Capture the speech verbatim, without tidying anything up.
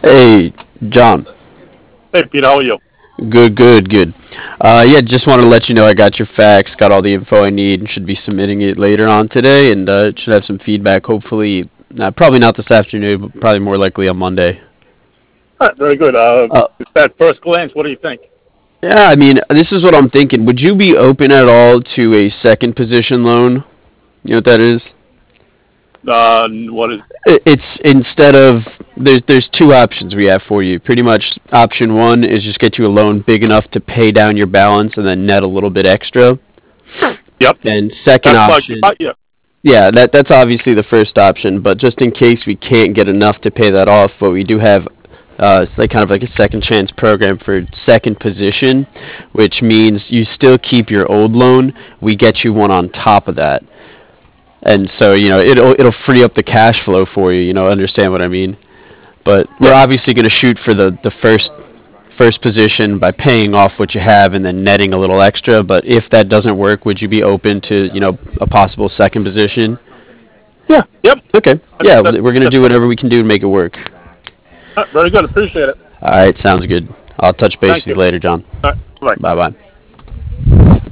Hey, John. Hey, Pete, how are you? Good, good, good. Uh, yeah, just want to let you know I got your facts, got all the info I need, and should be submitting it later on today, and uh, should have some feedback. Hopefully, uh, probably not this afternoon, but probably more likely on Monday. All right, very good. Uh, Uh, at first glance, what do you think? yeah, I mean, this is what I'm thinking. Would you be open at all to a second position loan? You know what that is? Uh, what is? It's instead of there's there's two options we have for you. Pretty much, option one is just get you a loan big enough to pay down your balance and then net a little bit extra. Yep, And second that's my. option, Uh, yeah, yeah, that that's obviously the first option. But just in case we can't get enough to pay that off, what we do have, uh, it's like kind of like a second chance program for second position, which means you still keep your old loan. We get you one on top of that, and so you know it'll it'll free up the cash flow for you. You know, understand what I mean? But we're yeah, obviously going to shoot for the the first first position by paying off what you have and then netting a little extra. But if that doesn't work, would you be open to you know a possible second position? yeah, yep. Okay. That's Yeah, that's we're gonna that's do whatever we can do to make it work. uh, very good. Appreciate it. All right, sounds good. I'll touch base Thank with you. you later, John. All right, bye. Bye bye.